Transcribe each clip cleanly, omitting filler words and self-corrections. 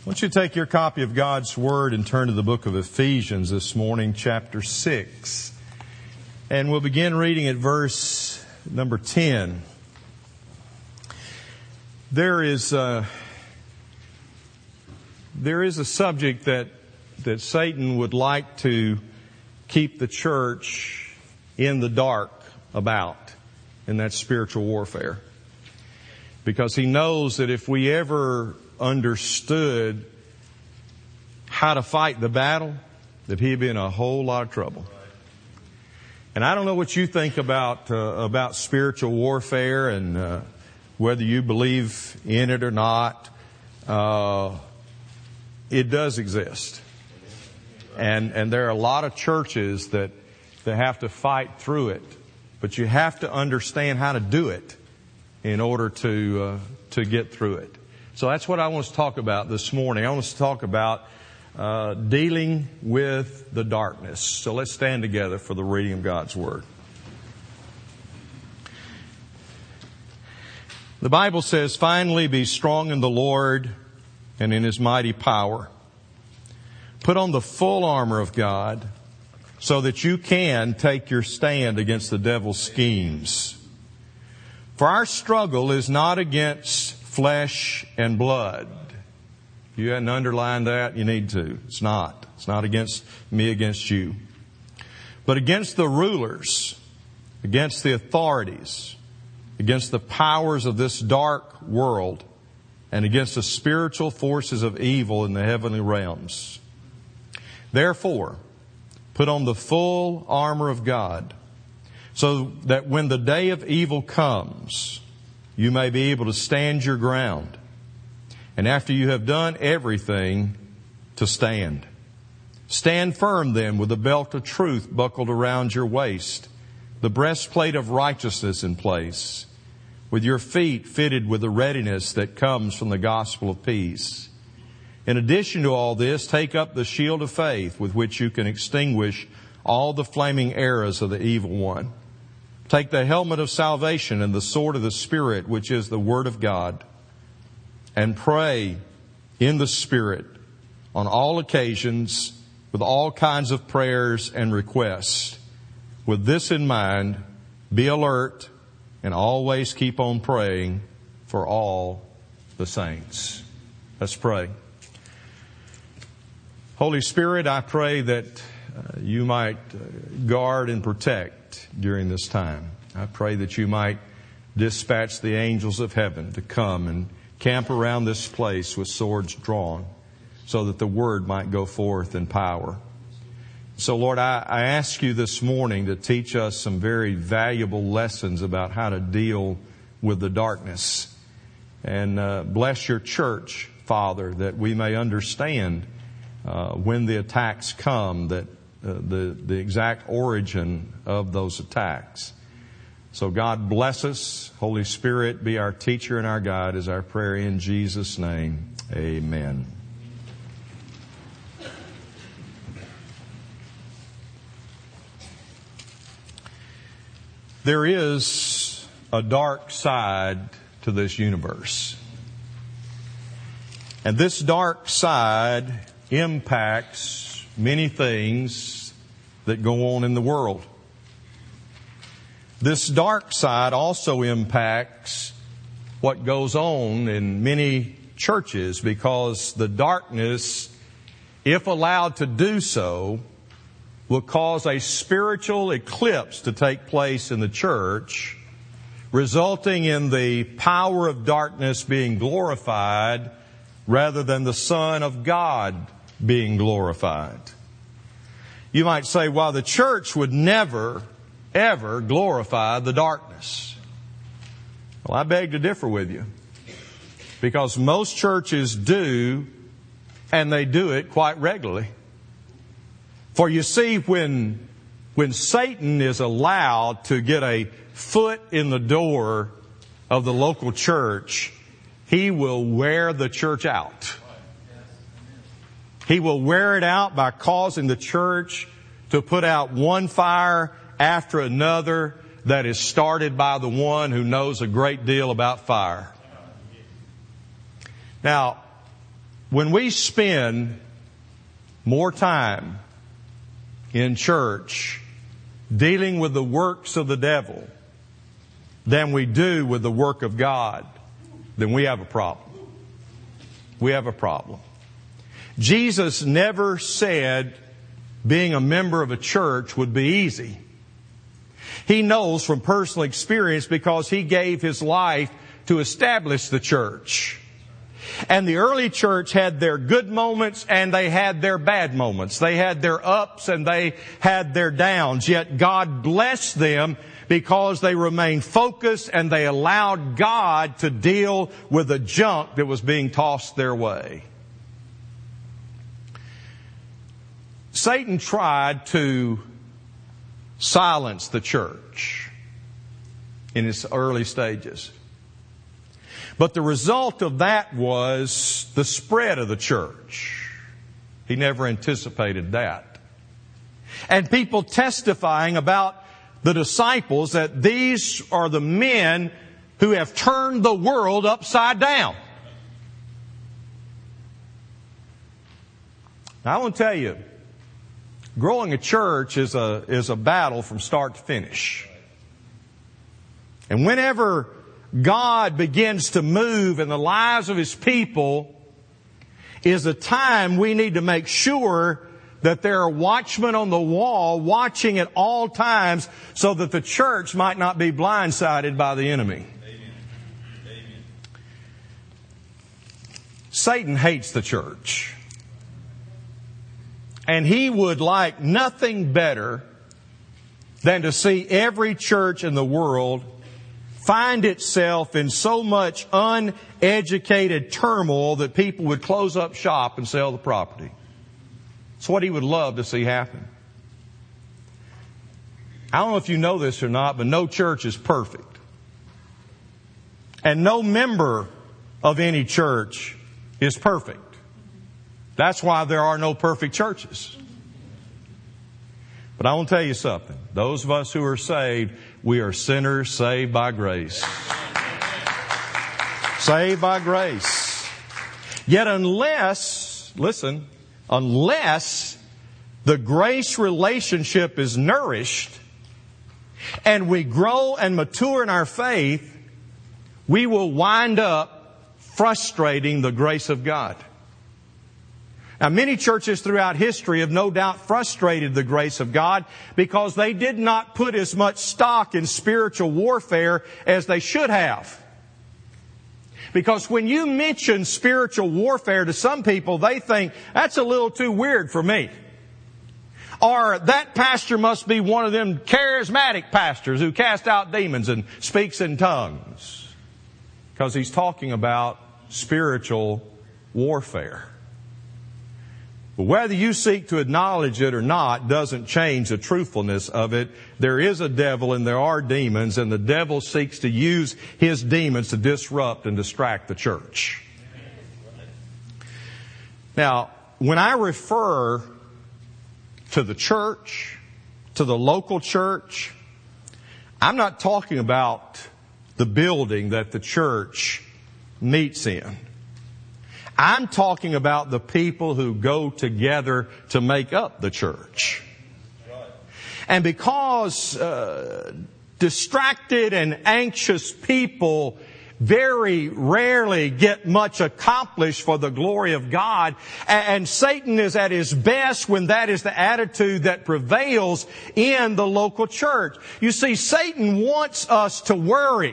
want you to take your copy of God's Word and turn to the book of Ephesians this morning, chapter 6. And we'll begin reading at verse number 10. There is a subject that Satan would like to keep the church in the dark about, and that's spiritual warfare. Because he knows that if we ever understood how to fight the battle, that he'd be in a whole lot of trouble. And I don't know what you think about spiritual warfare and whether you believe in it or not. It does exist, and there are a lot of churches that have to fight through it. But you have to understand how to do it in order to get through it. So that's what I want to talk about this morning. I want us to talk about dealing with the darkness. So let's stand together for the reading of God's Word. The Bible says, "Finally be strong in the Lord and in His mighty power. Put on the full armor of God so that you can take your stand against the devil's schemes. For our struggle is not against flesh and blood." If you hadn't underlined that, you need to. It's not. It's not against me, against you. "But against the rulers, against the authorities, against the powers of this dark world, and against the spiritual forces of evil in the heavenly realms. Therefore, put on the full armor of God, so that when the day of evil comes, you may be able to stand your ground. And after you have done everything, to stand. Stand firm then with the belt of truth buckled around your waist, the breastplate of righteousness in place, with your feet fitted with the readiness that comes from the gospel of peace. In addition to all this, take up the shield of faith with which you can extinguish all the flaming arrows of the evil one. Take the helmet of salvation and the sword of the Spirit, which is the Word of God, and pray in the Spirit on all occasions with all kinds of prayers and requests. With this in mind, be alert and always keep on praying for all the saints." Let's pray. Holy Spirit, I pray that you might guard and protect during this time. I pray that you might dispatch the angels of heaven to come and camp around this place with swords drawn so that the word might go forth in power. So, Lord, I ask you this morning to teach us some very valuable lessons about how to deal with the darkness. And bless your church, Father, that we may understand when the attacks come, that the exact origin of those attacks. So God bless us. Holy Spirit, be our teacher and our guide is our prayer in Jesus' name. Amen. There is a dark side to this universe. And this dark side impacts many things that go on in the world. This dark side also impacts what goes on in many churches, because the darkness, if allowed to do so, will cause a spiritual eclipse to take place in the church, resulting in the power of darkness being glorified rather than the Son of God being glorified. You might say, well, the church would never, ever glorify the darkness. Well, I beg to differ with you, because most churches do, and they do it quite regularly. For you see, when Satan is allowed to get a foot in the door of the local church, he will wear the church out. He will wear it out by causing the church to put out one fire after another that is started by the one who knows a great deal about fire. Now, when we spend more time in church dealing with the works of the devil than we do with the work of God, then we have a problem. We have a problem. Jesus never said being a member of a church would be easy. He knows from personal experience because He gave His life to establish the church. And the early church had their good moments and they had their bad moments. They had their ups and they had their downs. Yet God blessed them because they remained focused and they allowed God to deal with the junk that was being tossed their way. Satan tried to silence the church in its early stages. But the result of that was the spread of the church. He never anticipated that. And people testifying about the disciples that these are the men who have turned the world upside down. Now, I want to tell you, growing a church is a battle from start to finish. And whenever God begins to move in the lives of His people is a time we need to make sure that there are watchmen on the wall watching at all times so that the church might not be blindsided by the enemy. Amen. Amen. Satan hates the church. And he would like nothing better than to see every church in the world find itself in so much uneducated turmoil that people would close up shop and sell the property. It's what he would love to see happen. I don't know if you know this or not, but no church is perfect. And no member of any church is perfect. That's why there are no perfect churches. But I want to tell you something. Those of us who are saved, we are sinners saved by grace. Saved by grace. Yet unless the grace relationship is nourished and we grow and mature in our faith, we will wind up frustrating the grace of God. Now, many churches throughout history have no doubt frustrated the grace of God because they did not put as much stock in spiritual warfare as they should have. Because when you mention spiritual warfare to some people, they think, that's a little too weird for me. Or that pastor must be one of them charismatic pastors who cast out demons and speaks in tongues. Because he's talking about spiritual warfare. But whether you seek to acknowledge it or not doesn't change the truthfulness of it. There is a devil and there are demons, and the devil seeks to use his demons to disrupt and distract the church. Now, when I refer to the church, to the local church, I'm not talking about the building that the church meets in. I'm talking about the people who go together to make up the church. And because distracted and anxious people very rarely get much accomplished for the glory of God, and Satan is at his best when that is the attitude that prevails in the local church. You see, Satan wants us to worry.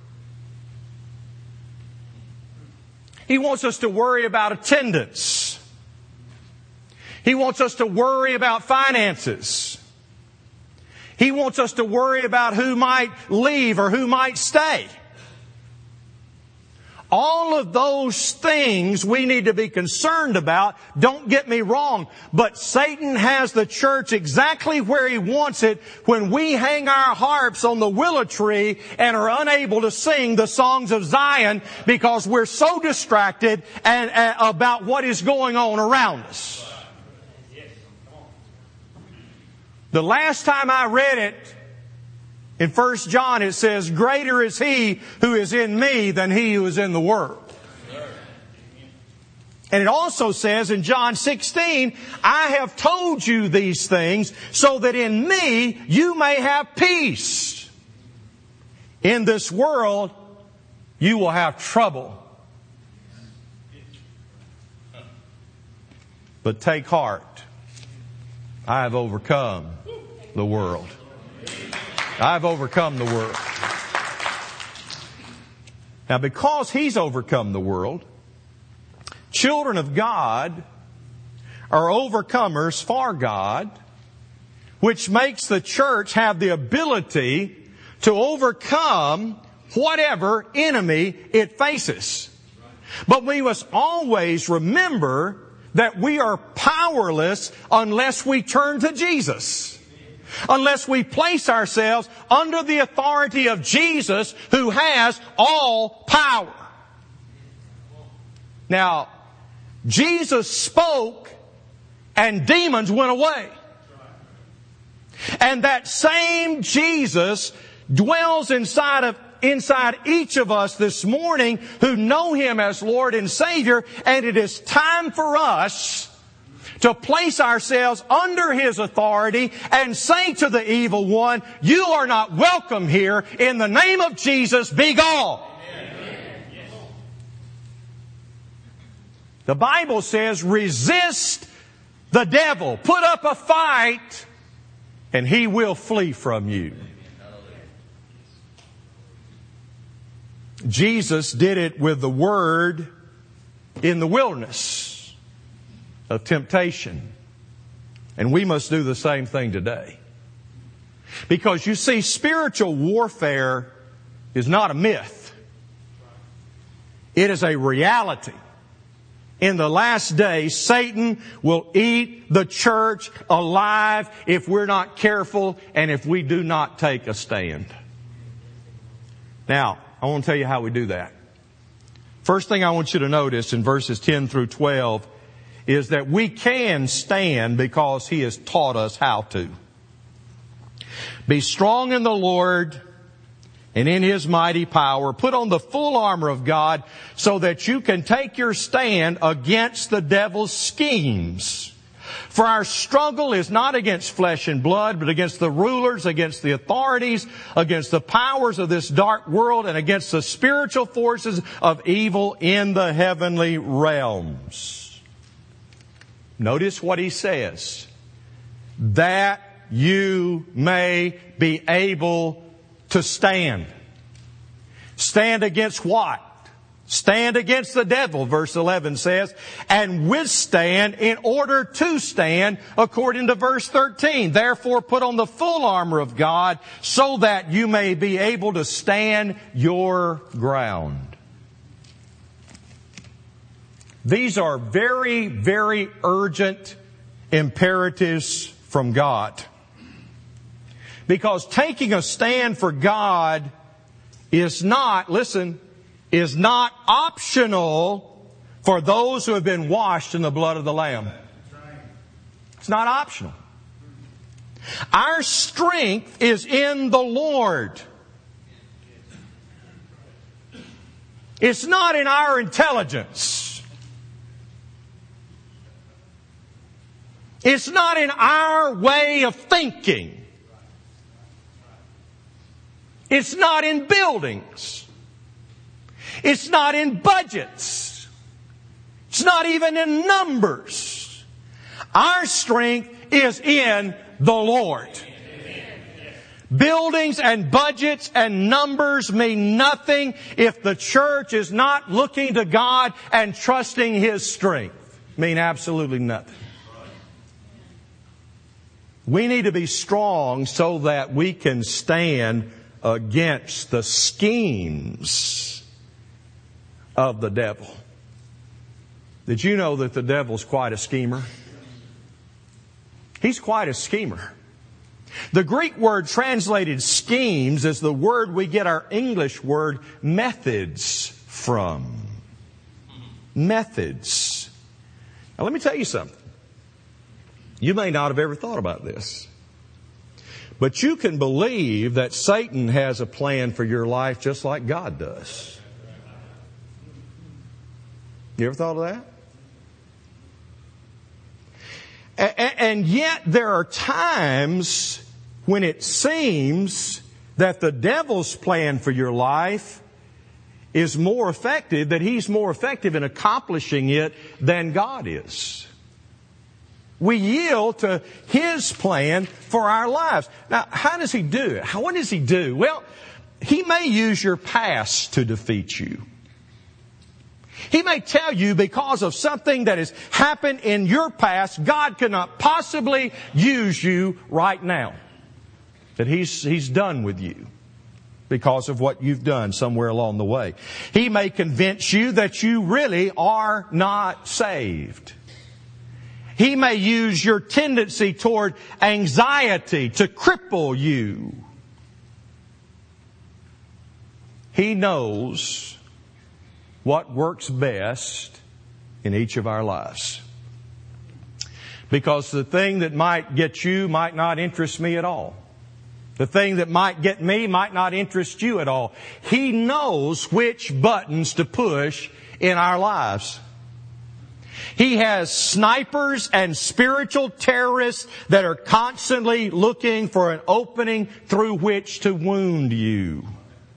He wants us to worry about attendance. He wants us to worry about finances. He wants us to worry about who might leave or who might stay. All of those things we need to be concerned about. Don't get me wrong, but Satan has the church exactly where he wants it when we hang our harps on the willow tree and are unable to sing the songs of Zion because we're so distracted about what is going on around us. The last time I read it, in 1 John it says, greater is He who is in me than he who is in the world. And it also says in John 16, I have told you these things so that in me you may have peace. In this world you will have trouble. But take heart. I have overcome the world. I have overcome the world. Now, because He's overcome the world, children of God are overcomers for God, which makes the church have the ability to overcome whatever enemy it faces. But we must always remember that we are powerless unless we turn to Jesus. Unless we place ourselves under the authority of Jesus, who has all power. Now, Jesus spoke and demons went away. And that same Jesus dwells inside each of us this morning who know Him as Lord and Savior, and it is time for us to place ourselves under His authority and say to the evil one, you are not welcome here. In the name of Jesus, be gone. Amen. The Bible says, resist the devil. Put up a fight and he will flee from you. Jesus did it with the Word in the wilderness of temptation. And we must do the same thing today. Because you see, spiritual warfare is not a myth. It is a reality. In the last days, Satan will eat the church alive if we're not careful and if we do not take a stand. Now, I want to tell you how we do that. First thing I want you to notice in verses 10 through 12 is that we can stand because He has taught us how to. Be strong in the Lord and in His mighty power. Put on the full armor of God so that you can take your stand against the devil's schemes. For our struggle is not against flesh and blood, but against the rulers, against the authorities, against the powers of this dark world, and against the spiritual forces of evil in the heavenly realms. Notice what he says. That you may be able to stand. Stand against what? Stand against the devil, verse 11 says, and withstand in order to stand, according to verse 13. Therefore put on the full armor of God so that you may be able to stand your ground. These are very, very urgent imperatives from God. Because taking a stand for God is not, listen, is not optional for those who have been washed in the blood of the Lamb. It's not optional. Our strength is in the Lord. It's not in our intelligence. It's not in our way of thinking. It's not in buildings. It's not in budgets. It's not even in numbers. Our strength is in the Lord. Buildings and budgets and numbers mean nothing if the church is not looking to God and trusting His strength. Mean absolutely nothing. We need to be strong so that we can stand against the schemes of the devil. Did you know that the devil's quite a schemer? He's quite a schemer. The Greek word translated schemes is the word we get our English word methods from. Methods. Now let me tell you something. You may not have ever thought about this. But you can believe that Satan has a plan for your life just like God does. You ever thought of that? And yet there are times when it seems that the devil's plan for your life is more effective, that he's more effective in accomplishing it than God is. We yield to his plan for our lives. Now, how does he do it? What does he do? Well, he may use your past to defeat you. He may tell you because of something that has happened in your past, God cannot possibly use you right now. That he's done with you because of what you've done somewhere along the way. He may convince you that you really are not saved. He may use your tendency toward anxiety to cripple you. He knows what works best in each of our lives. Because the thing that might get you might not interest me at all. The thing that might get me might not interest you at all. He knows which buttons to push in our lives. He has snipers and spiritual terrorists that are constantly looking for an opening through which to wound you.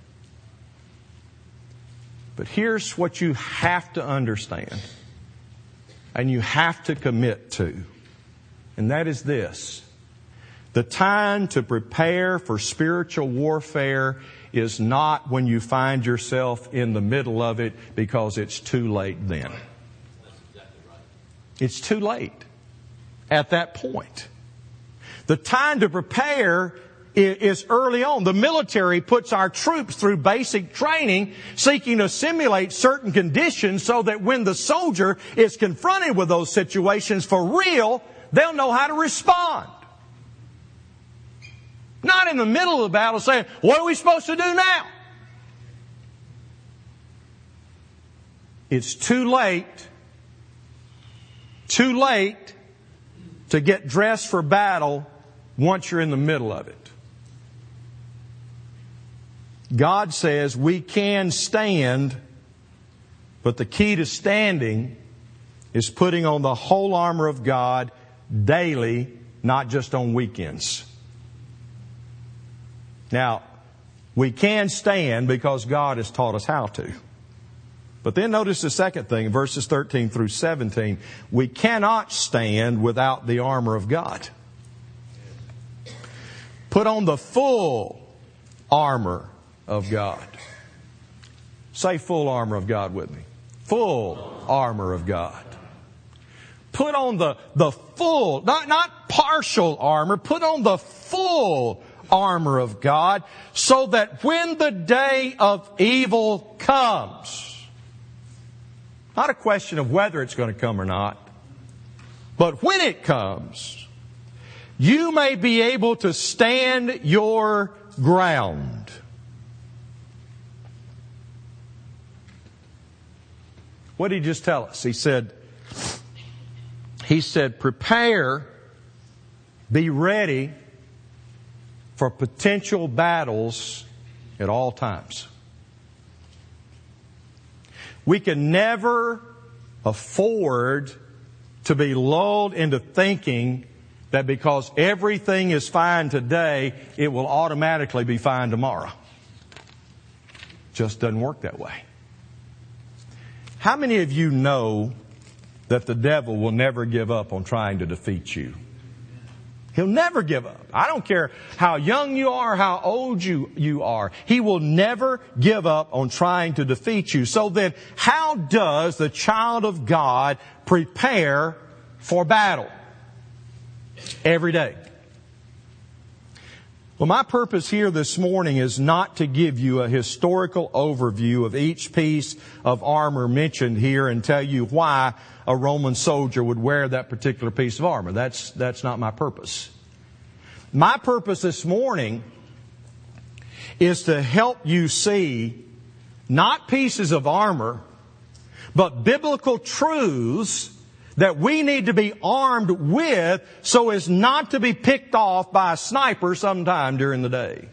But here's what you have to understand, and you have to commit to, and that is this. The time to prepare for spiritual warfare is not when you find yourself in the middle of it, because it's too late then. It's too late at that point. The time to prepare is early on. The military puts our troops through basic training, seeking to simulate certain conditions so that when the soldier is confronted with those situations for real, they'll know how to respond. Not in the middle of the battle saying, what are we supposed to do now? It's too late to get dressed for battle once you're in the middle of it. God says we can stand, but the key to standing is putting on the whole armor of God daily, not just on weekends. Now, we can stand because God has taught us how to. But then notice the second thing, verses 13 through 17. We cannot stand without the armor of God. Put on the full armor of God. Say full armor of God with me. Full armor of God. Put on the full, not partial armor. Put on the full armor of God so that when the day of evil comes, not a question of whether it's going to come or not, but when it comes, you may be able to stand your ground. What did he just tell us? He said, prepare, be ready for potential battles at all times. We can never afford to be lulled into thinking that because everything is fine today, it will automatically be fine tomorrow. Just doesn't work that way. How many of you know that the devil will never give up on trying to defeat you? He'll never give up. I don't care how young you are, how old you are. He will never give up on trying to defeat you. So then, how does the child of God prepare for battle? Every day. Well, my purpose here this morning is not to give you a historical overview of each piece of armor mentioned here and tell you why a Roman soldier would wear that particular piece of armor. That's not my purpose. My purpose this morning is to help you see not pieces of armor, but biblical truths that we need to be armed with so as not to be picked off by a sniper sometime during the day.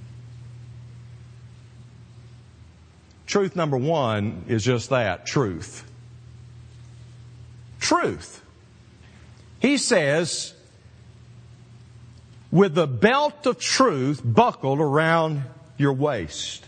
Truth number one is just that, truth. Truth. He says, with the belt of truth buckled around your waist.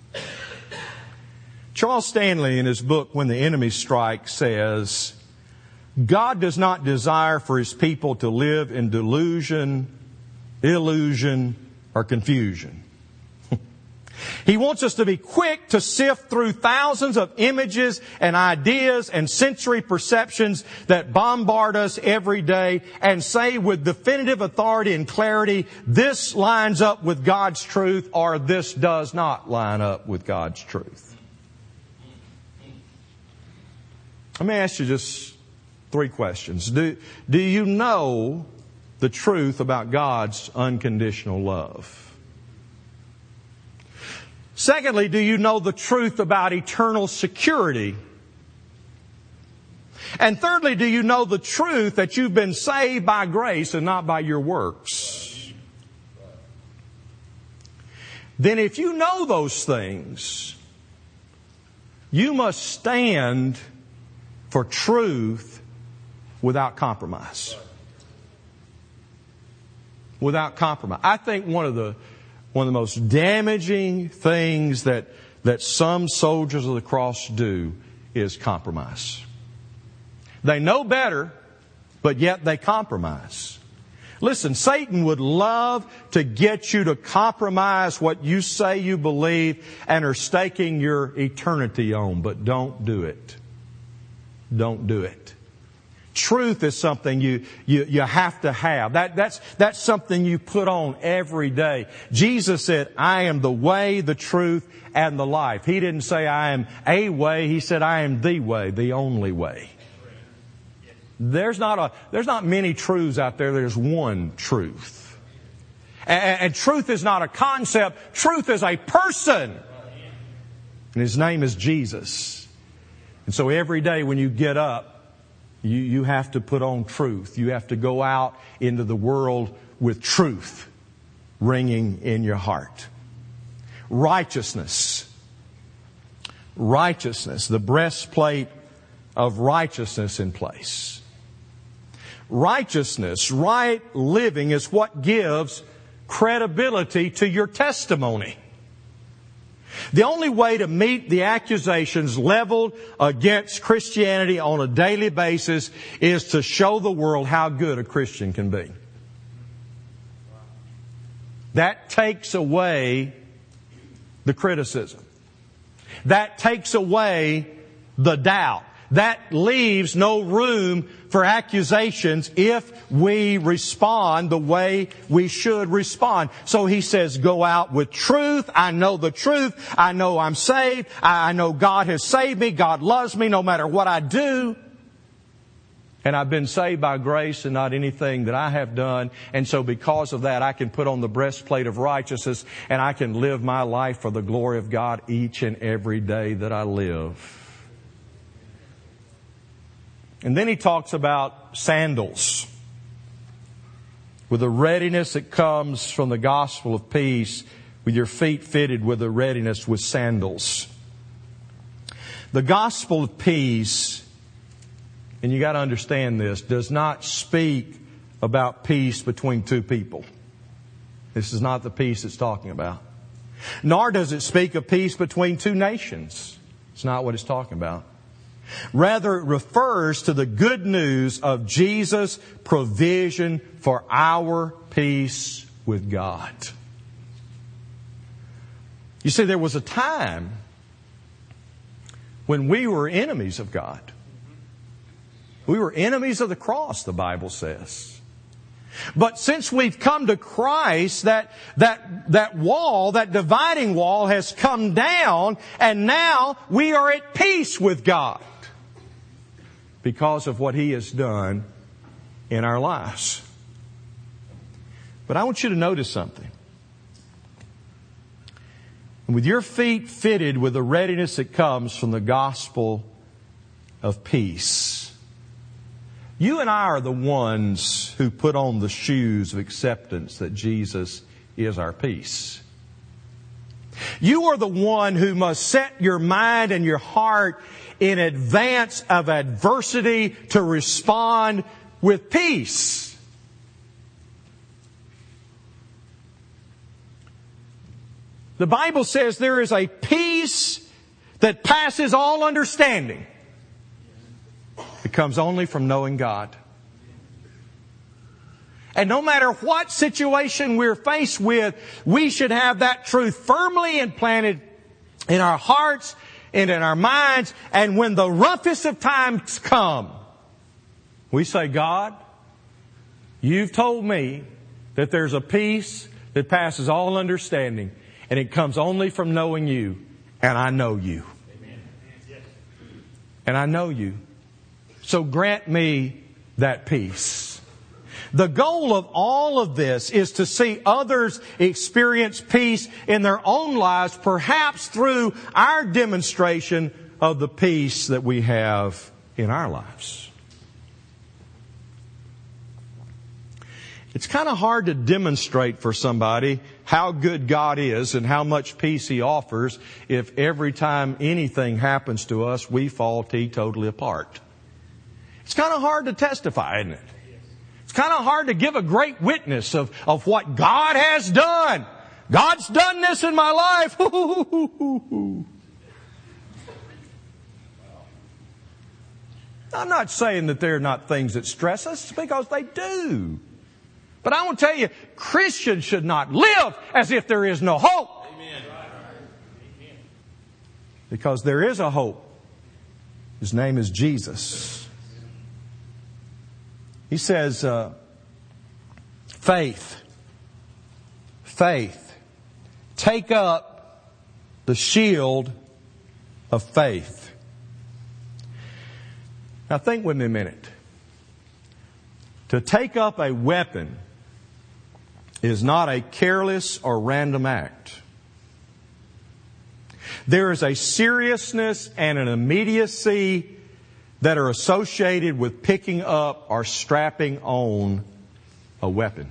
Charles Stanley, in his book, When the Enemy Strikes, says, God does not desire for His people to live in delusion, illusion, or confusion. He wants us to be quick to sift through thousands of images and ideas and sensory perceptions that bombard us every day and say with definitive authority and clarity, this lines up with God's truth or this does not line up with God's truth. Let me ask you just 3 questions. Do you know the truth about God's unconditional love? Secondly, do you know the truth about eternal security? And thirdly, do you know the truth that you've been saved by grace and not by your works? Then if you know those things, you must stand for truth without compromise. Without compromise. I think one of the most damaging things that some soldiers of the cross do is compromise. They know better, but yet they compromise. Listen, Satan would love to get you to compromise what you say you believe and are staking your eternity on, but don't do it. Don't do it. Truth is something you have to have. That's something you put on every day. Jesus said, I am the way, the truth, and the life. He didn't say I am a way. He said I am the way, the only way. There's not many truths out there. There's one truth. And truth is not a concept. Truth is a person. And His name is Jesus. And so every day when you get up, you have to put on truth. You have to go out into the world with truth ringing in your heart. Righteousness. Righteousness. The breastplate of righteousness in place. Righteousness, right living is what gives credibility to your testimony. The only way to meet the accusations leveled against Christianity on a daily basis is to show the world how good a Christian can be. That takes away the criticism. That takes away the doubt. That leaves no room for accusations if we respond the way we should respond. So He says, go out with truth. I know the truth. I know I'm saved. I know God has saved me. God loves me no matter what I do. And I've been saved by grace and not anything that I have done. And so because of that, I can put on the breastplate of righteousness and I can live my life for the glory of God each and every day that I live. And then He talks about sandals. With the readiness that comes from the gospel of peace, with your feet fitted with the readiness with sandals. The gospel of peace, and you got to understand this, does not speak about peace between two people. This is not the peace it's talking about. Nor does it speak of peace between two nations. It's not what it's talking about. Rather, it refers to the good news of Jesus' provision for our peace with God. You see, there was a time when we were enemies of God. We were enemies of the cross, the Bible says. But since we've come to Christ, that wall, that dividing wall has come down, and now we are at peace with God because of what He has done in our lives. But I want you to notice something. With your feet fitted with the readiness that comes from the gospel of peace, you and I are the ones who put on the shoes of acceptance that Jesus is our peace. You are the one who must set your mind and your heart in advance of adversity to respond with peace. The Bible says there is a peace that passes all understanding. It comes only from knowing God. And no matter what situation we're faced with, we should have that truth firmly implanted in our hearts and in our minds. And when the roughest of times come, we say, God, You've told me that there's a peace that passes all understanding. And it comes only from knowing You. And I know You. And I know You. So grant me that peace. The goal of all of this is to see others experience peace in their own lives, perhaps through our demonstration of the peace that we have in our lives. It's kind of hard to demonstrate for somebody how good God is and how much peace He offers if every time anything happens to us, we fall teetotally apart. It's kind of hard to testify, isn't it? It's kind of hard to give a great witness of what God has done. God's done this in my life. I'm not saying that there are not things that stress us, because they do. But I want to tell you, Christians should not live as if there is no hope. Amen. Because there is a hope. His name is Jesus. He says, faith. Take up the shield of faith. Now think with me a minute. To take up a weapon is not a careless or random act. There is a seriousness and an immediacy that are associated with picking up or strapping on a weapon.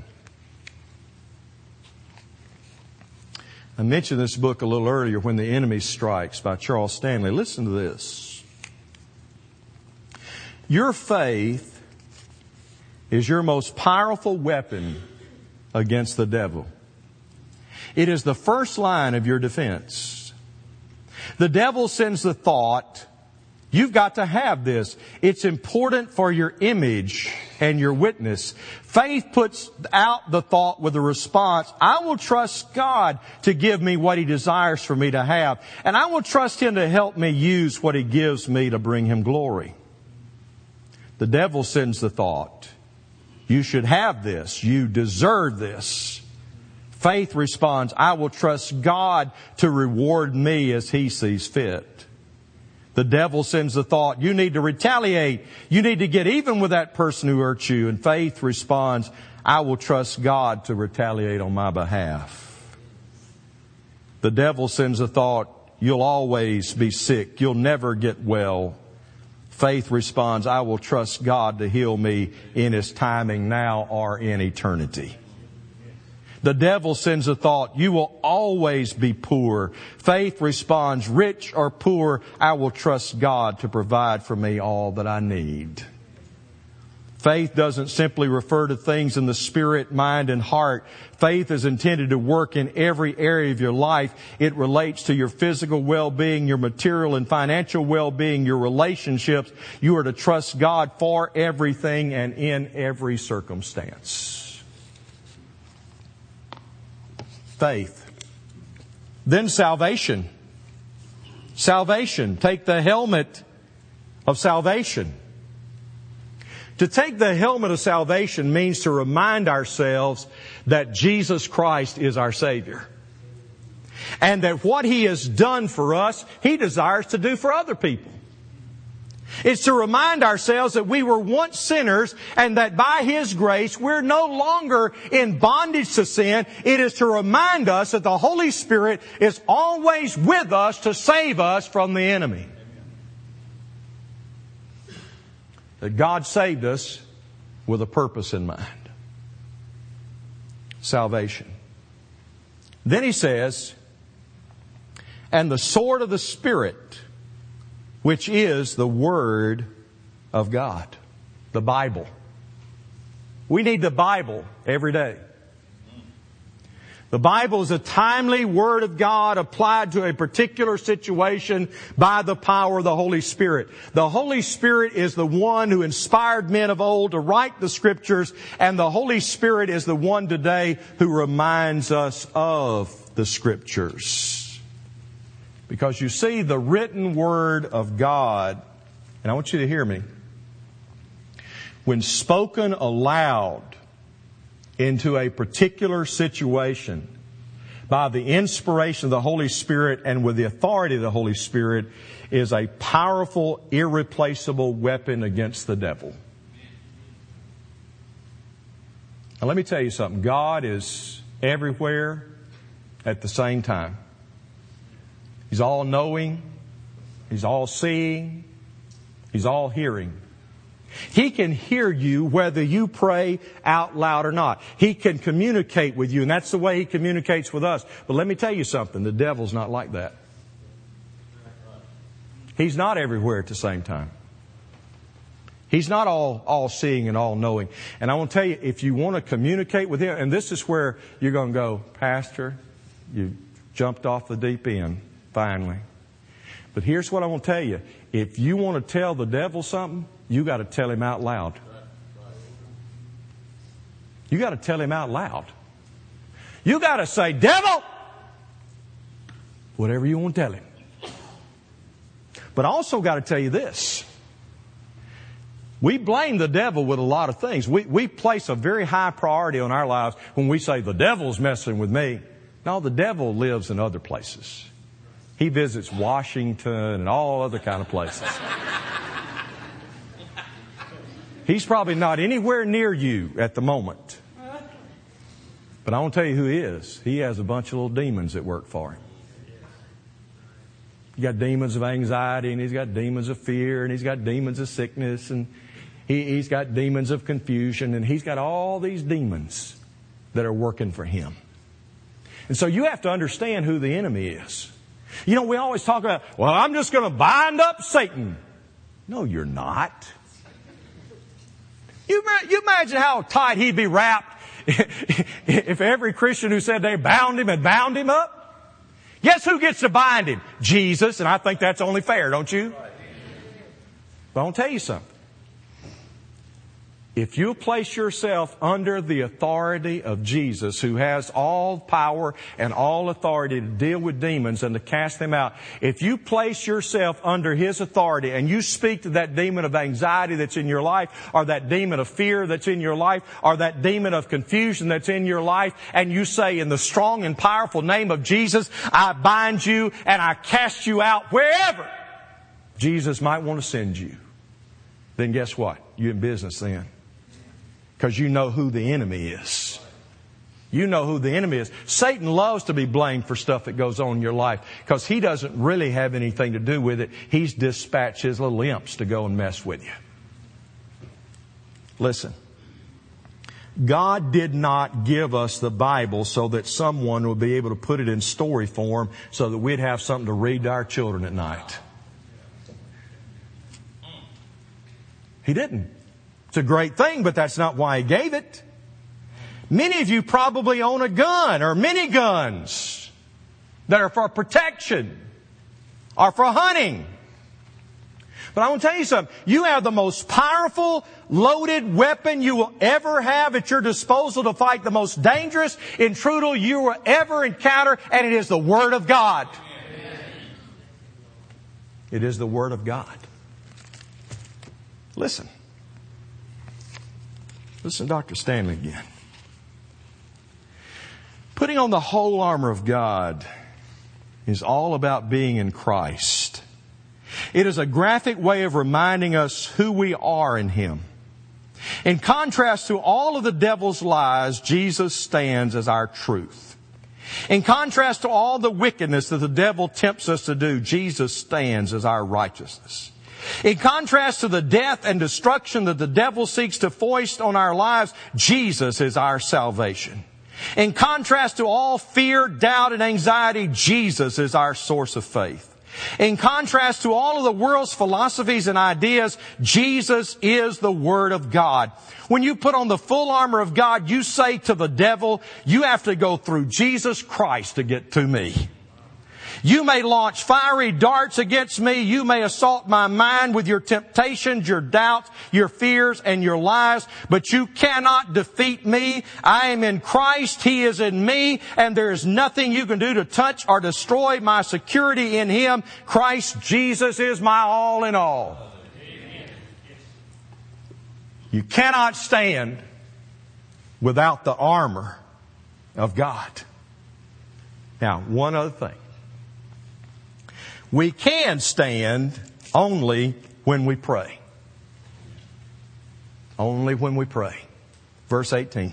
I mentioned this book a little earlier, When the Enemy Strikes, by Charles Stanley. Listen to this. Your faith is your most powerful weapon against the devil. It is the first line of your defense. The devil sends the thought, you've got to have this. It's important for your image and your witness. Faith puts out the thought with a response, I will trust God to give me what He desires for me to have. And I will trust Him to help me use what He gives me to bring Him glory. The devil sends the thought, you should have this. You deserve this. Faith responds, I will trust God to reward me as He sees fit. The devil sends the thought, you need to retaliate. You need to get even with that person who hurt you. And faith responds, I will trust God to retaliate on my behalf. The devil sends the thought, you'll always be sick. You'll never get well. Faith responds, I will trust God to heal me in His timing now or in eternity. The devil sends a thought, you will always be poor. Faith responds, rich or poor, I will trust God to provide for me all that I need. Faith doesn't simply refer to things in the spirit, mind, and heart. Faith is intended to work in every area of your life. It relates to your physical well-being, your material and financial well-being, your relationships. You are to trust God for everything and in every circumstance. Faith. Then salvation. Salvation. Take the helmet of salvation. To take the helmet of salvation means to remind ourselves that Jesus Christ is our Savior. And that what He has done for us, He desires to do for other people. It's to remind ourselves that we were once sinners and that by His grace we're no longer in bondage to sin. It is to remind us that the Holy Spirit is always with us to save us from the enemy. That God saved us with a purpose in mind. Salvation. Then He says, and the sword of the Spirit, which is the Word of God, the Bible. We need the Bible every day. The Bible is a timely Word of God applied to a particular situation by the power of the Holy Spirit. The Holy Spirit is the one who inspired men of old to write the Scriptures, and the Holy Spirit is the one today who reminds us of the Scriptures. Because you see, the written Word of God, and I want you to hear me, when spoken aloud into a particular situation by the inspiration of the Holy Spirit and with the authority of the Holy Spirit, is a powerful, irreplaceable weapon against the devil. Now let me tell you something. God is everywhere at the same time. He's all knowing. He's all seeing. He's all hearing. He can hear you whether you pray out loud or not. He can communicate with you, and that's the way He communicates with us. But let me tell you something. The devil's not like that. He's not everywhere at the same time. He's not all seeing and all knowing. And I want to tell you, if you want to communicate with Him, and this is where you're going to go, Pastor, you jumped off the deep end, finally. But here's what I want to tell you. If you want to tell the devil something, you got to tell him out loud. You got to tell him out loud. You got to say, devil, whatever you want to tell him. But I also got to tell you this. We blame the devil with a lot of things. We place a very high priority on our lives when we say, the devil's messing with me. No, the devil lives in other places. He visits Washington and all other kind of places. He's probably not anywhere near you at the moment. But I want to tell you who he is. He has a bunch of little demons that work for him. He's got demons of anxiety, and he's got demons of fear, and he's got demons of sickness, and he's got demons of confusion, and he's got all these demons that are working for him. And so you have to understand who the enemy is. You know, we always talk about, well, I'm just going to bind up Satan. No, you're not. You imagine how tight he'd be wrapped if every Christian who said they bound him had bound him up. Guess who gets to bind him? Jesus, and I think that's only fair, don't you? But I'll tell you something. If you place yourself under the authority of Jesus, who has all power and all authority to deal with demons and to cast them out, if you place yourself under His authority and you speak to that demon of anxiety that's in your life, or that demon of fear that's in your life, or that demon of confusion that's in your life, and you say, in the strong and powerful name of Jesus, I bind you and I cast you out wherever Jesus might want to send you, then guess what? You're in business then. Because you know who the enemy is. You know who the enemy is. Satan loves to be blamed for stuff that goes on in your life because he doesn't really have anything to do with it. He's dispatched his little imps to go and mess with you. Listen. God did not give us the Bible so that someone would be able to put it in story form so that we'd have something to read to our children at night. He didn't. It's a great thing, but that's not why He gave it. Many of you probably own a gun or many guns that are for protection or for hunting. But I want to tell you something. You have the most powerful, loaded weapon you will ever have at your disposal to fight the most dangerous intruder you will ever encounter, and it is the Word of God. It is the Word of God. Listen. Listen to Dr. Stanley again. Putting on the whole armor of God is all about being in Christ. It is a graphic way of reminding us who we are in Him. In contrast to all of the devil's lies, Jesus stands as our truth. In contrast to all the wickedness that the devil tempts us to do, Jesus stands as our righteousness. In contrast to the death and destruction that the devil seeks to foist on our lives, Jesus is our salvation. In contrast to all fear, doubt, and anxiety, Jesus is our source of faith. In contrast to all of the world's philosophies and ideas, Jesus is the Word of God. When you put on the full armor of God, you say to the devil, you have to go through Jesus Christ to get to me. You may launch fiery darts against me. You may assault my mind with your temptations, your doubts, your fears, and your lies. But you cannot defeat me. I am in Christ. He is in me. And there is nothing you can do to touch or destroy my security in Him. Christ Jesus is my all in all. You cannot stand without the armor of God. Now, one other thing. We can stand only when we pray. Only when we pray. Verse 18.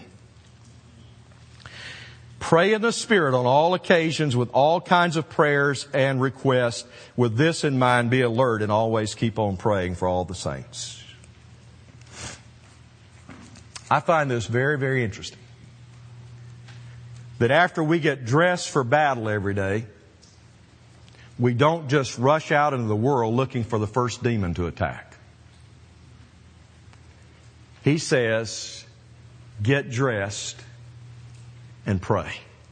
Pray in the Spirit on all occasions with all kinds of prayers and requests. With this in mind, be alert and always keep on praying for all the saints. I find this very, very interesting. That after we get dressed for battle every day, we don't just rush out into the world looking for the first demon to attack. He says, get dressed and pray.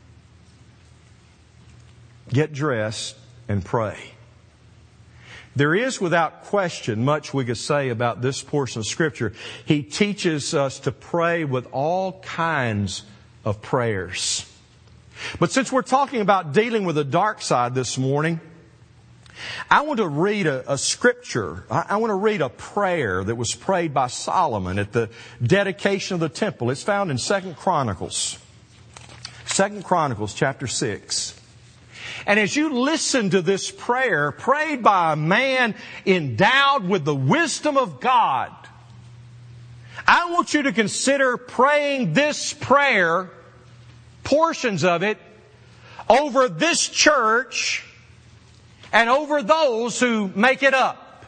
Get dressed and pray. There is, without question, much we could say about this portion of Scripture. He teaches us to pray with all kinds of prayers. But since we're talking about dealing with the dark side this morning, I want to read a scripture. I want to read a prayer that was prayed by Solomon at the dedication of the temple. It's found in 2 Chronicles. 2 Chronicles chapter 6. And as you listen to this prayer prayed by a man endowed with the wisdom of God, I want you to consider praying this prayer, portions of it, over this church and over those who make it up.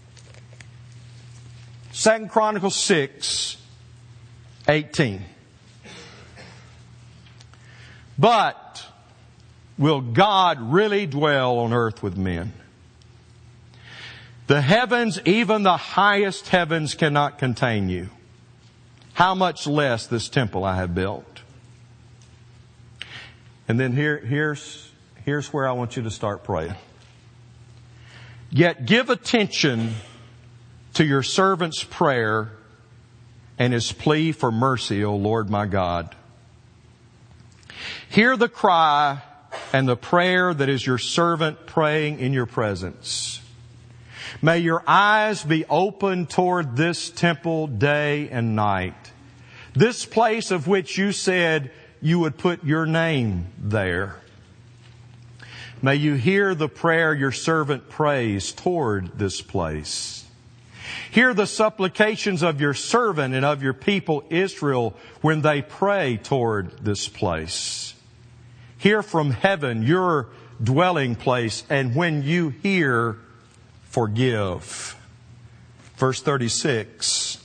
2 Chronicles 6:18. But will God really dwell on earth with men? The heavens, even the highest heavens, cannot contain you. How much less this temple I have built? And then here's where I want you to start praying. Yet give attention to your servant's prayer and his plea for mercy, O Lord my God. Hear the cry and the prayer that is your servant praying in your presence. May your eyes be open toward this temple day and night. This place of which you said you would put your name there. May you hear the prayer your servant prays toward this place. Hear the supplications of your servant and of your people Israel when they pray toward this place. Hear from heaven your dwelling place, and when you hear, forgive. Verse 36.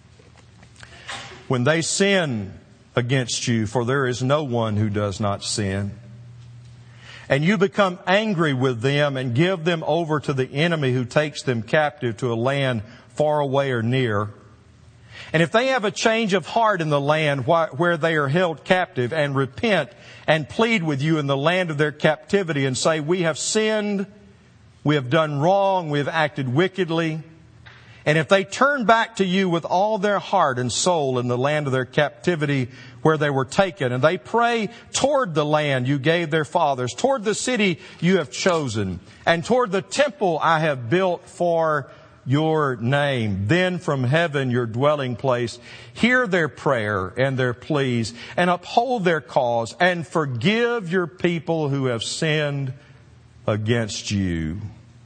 When they sin against you, for there is no one who does not sin, and you become angry with them and give them over to the enemy who takes them captive to a land far away or near. And if they have a change of heart in the land where they are held captive and repent and plead with you in the land of their captivity and say, we have sinned, we have done wrong, we have acted wickedly. And if they turn back to you with all their heart and soul in the land of their captivity where they were taken, and they pray toward the land you gave their fathers, toward the city you have chosen, and toward the temple I have built for your name, then from heaven your dwelling place, hear their prayer and their pleas, and uphold their cause, and forgive your people who have sinned against you.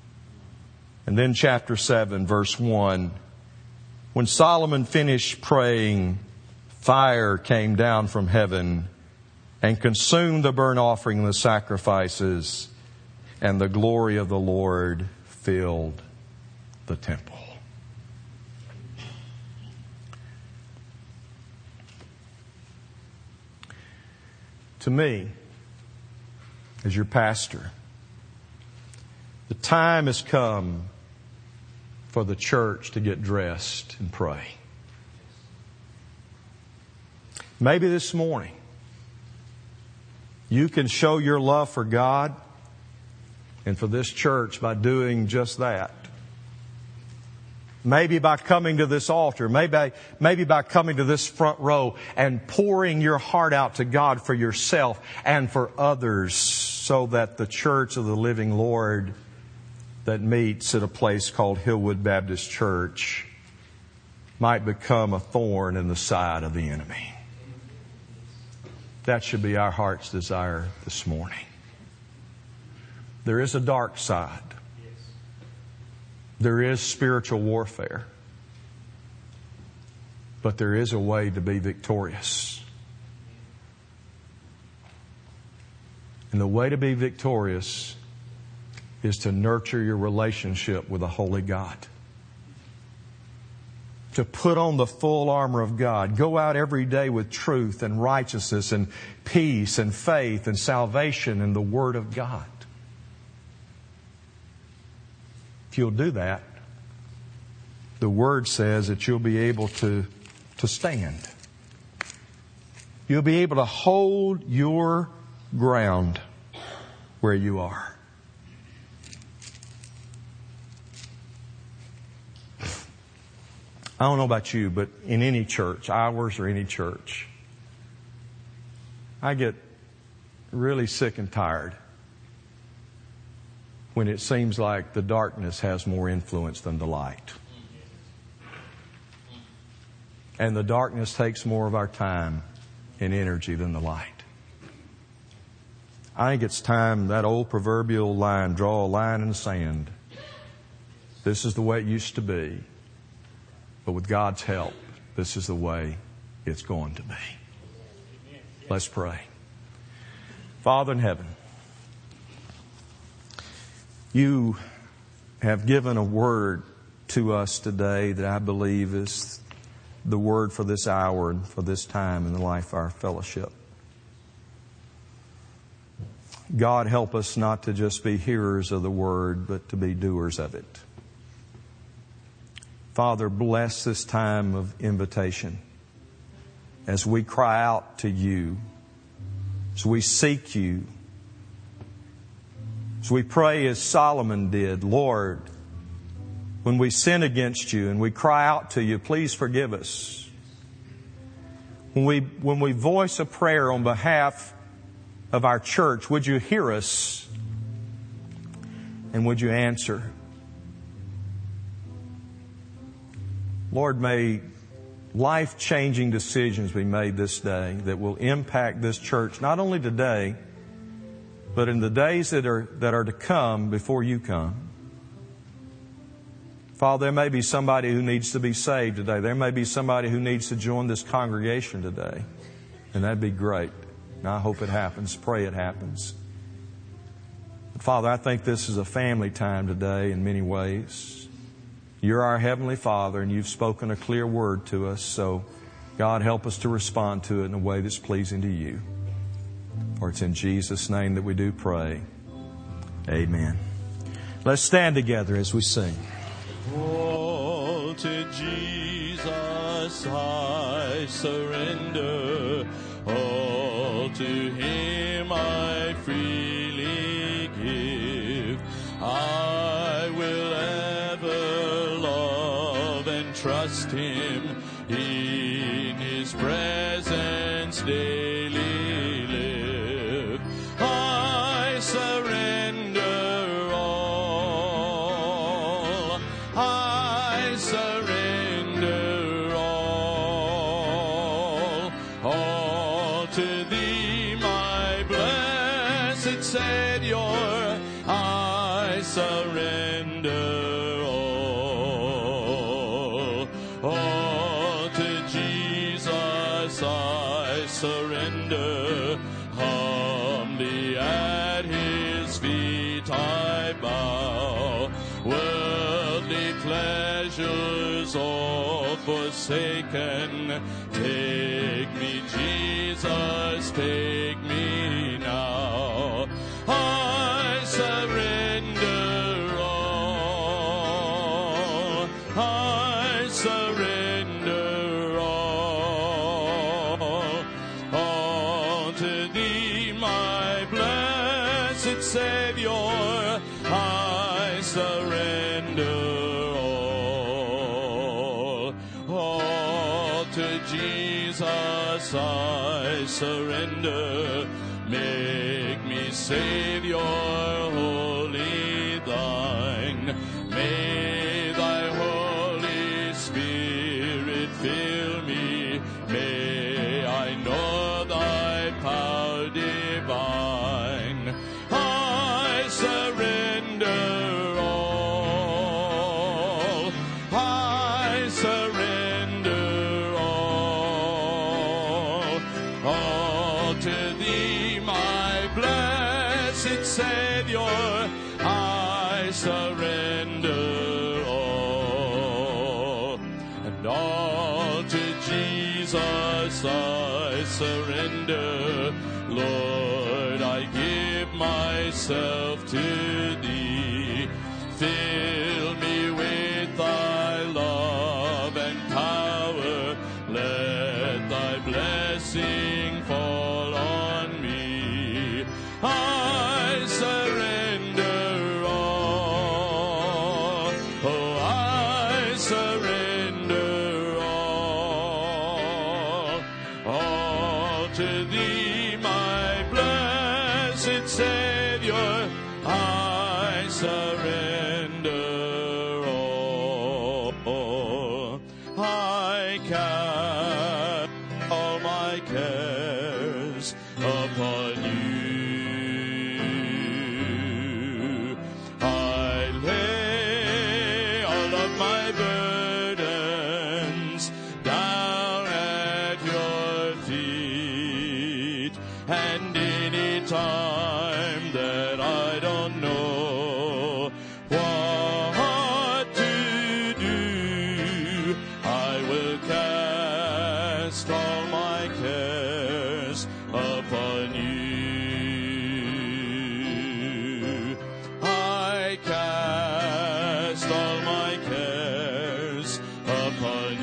And then chapter 7, verse 1. When Solomon finished praying, fire came down from heaven and consumed the burnt offering and the sacrifices, and the glory of the Lord filled the temple. To me, as your pastor, The time has come for the church to get dressed and pray. Maybe this morning you can show your love for God and for this church by doing just that. Maybe by coming to this altar, maybe by coming to this front row and pouring your heart out to God for yourself and for others, so that the church of the living Lord that meets at a place called Hillwood Baptist Church might become a thorn in the side of the enemy. That should be our heart's desire this morning. There is a dark side. There is spiritual warfare. But there is a way to be victorious. And the way to be victorious is to nurture your relationship with a holy God. To put on the full armor of God. Go out every day with truth and righteousness and peace and faith and salvation and the Word of God. If you'll do that, the Word says that you'll be able to stand. You'll be able to hold your ground where you are. I don't know about you, but in any church, ours or any church, I get really sick and tired when it seems like the darkness has more influence than the light. And the darkness takes more of our time and energy than the light. I think it's time, that old proverbial line, draw a line in the sand. This is the way it used to be. But with God's help, this is the way it's going to be. Let's pray. Father in heaven, You have given a word to us today that I believe is the word for this hour and for this time in the life of our fellowship. God, help us not to just be hearers of the word, but to be doers of it. Father, bless this time of invitation as we cry out to You, as we seek You, as we pray as Solomon did, Lord, when we sin against You and we cry out to You, please forgive us. When we voice a prayer on behalf of our church, would You hear us and would You answer? Lord, may life-changing decisions be made this day that will impact this church, not only today, but in the days that are to come before You come. Father, there may be somebody who needs to be saved today. There may be somebody who needs to join this congregation today. And that'd be great. And I hope it happens. Pray it happens. But Father, I think this is a family time today in many ways. You're our Heavenly Father, and You've spoken a clear word to us. So, God, help us to respond to it in a way that's pleasing to You. For it's in Jesus' name that we do pray. Amen. Let's stand together as we sing. All to Jesus I surrender. All to Him I freely give. I will ever love and trust Him. In His presence daily live. I surrender all. I surrender all. All to Thee, my blessed Savior. I surrender all. All to Jesus I surrender. Humbly at His feet I bow. Worldly pleasures all forsaken. Take me, Jesus, take me now. I surrender Savior, I surrender all to Jesus I surrender. Make me Savior wholly thine. May thy Holy Spirit fill me. May I know thy power divine. I surrender all. I surrender all to thee, my blessed Savior. I surrender all, and all to Jesus I surrender. Lord, I give myself to thee. Fill me with thy love and power. Let thy blessing fall on me. I surrender all. Oh, I surrender all to thee, my blessed Savior. I surrender all. I cast all my cares upon you. I lay all of my burdens down at your feet, and any time that I don't know what to do, I will cast all my cares upon you. I cast all my cares upon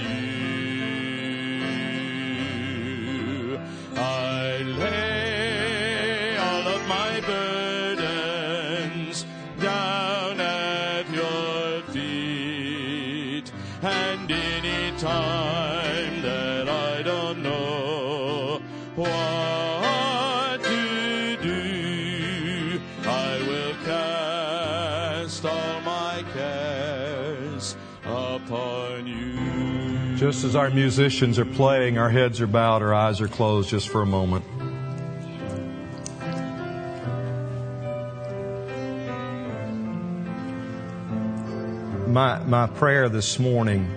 you. I lay all of my burdens down at your feet, and any time that I don't know what to do, I will cast all my cares upon you. Just as our musicians are playing, our heads are bowed, our eyes are closed just for a moment. My prayer this morning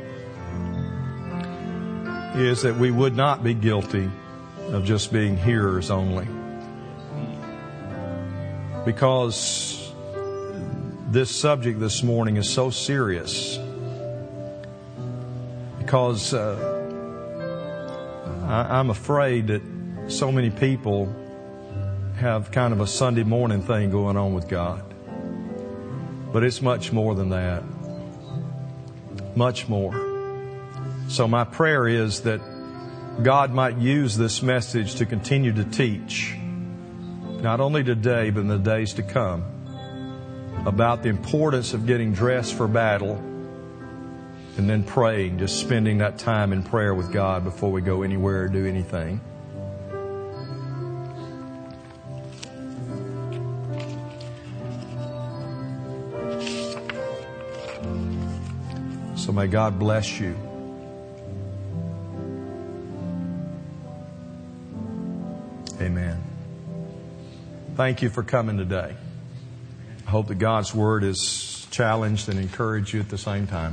is that we would not be guilty of just being hearers only. Because this subject this morning is so serious. Because I'm afraid that so many people have kind of a Sunday morning thing going on with God. But it's much more than that. Much more. So my prayer is that God might use this message to continue to teach, not only today, but in the days to come, about the importance of getting dressed for battle and then praying, just spending that time in prayer with God before we go anywhere or do anything. So may God bless you. Amen. Thank you for coming today. I hope that God's Word has challenged and encouraged you at the same time.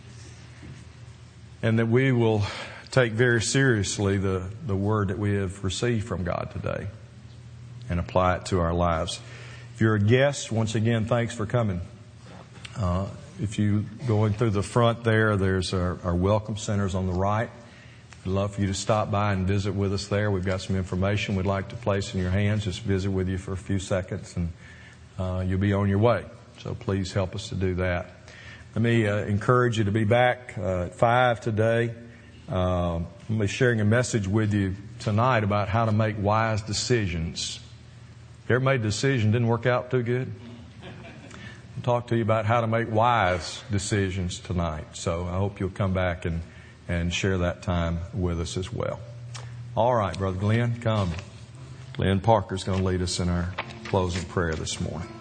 And that we will take very seriously the Word that we have received from God today and apply it to our lives. If you're a guest, once again, thanks for coming. If you going through the front there's our welcome centers on the right. We'd love for you to stop by and visit with us there. We've got some information we'd like to place in your hands. Just visit with you for a few seconds and you'll be on your way. So please help us to do that. Let me encourage you to be back at 5 today. I'm going to be sharing a message with you tonight about how to make wise decisions You ever made a decision didn't work out too good? I'll talk to you about how to make wise decisions tonight. So I hope you'll come back and share that time with us as well. All right, Brother Glenn, come. Glenn Parker's going to lead us in our closing prayer this morning.